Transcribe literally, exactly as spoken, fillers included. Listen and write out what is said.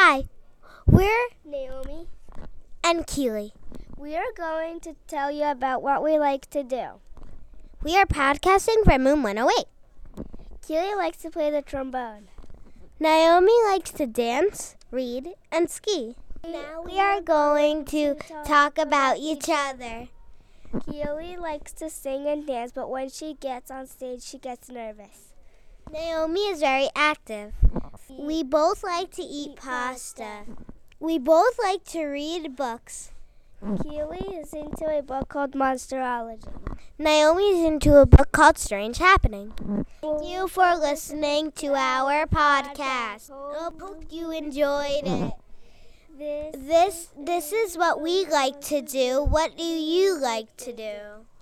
Hi, we're Naomi. and Keely. We are going to tell you about what we like to do. We are podcasting from Moon one oh eight. Keely likes to play the trombone. Naomi likes to dance, read, and ski. Now we are going to talk about each other. Keely likes to sing and dance, but when she gets on stage, she gets nervous. Naomi is very active. We both like to eat pasta. We both like to read books. Keely is into a book called Monsterology. Naomi is into a book called Strange Happening. Thank you for listening to our podcast. Hope you enjoyed it. This, This this is what we like to do. What do you like to do?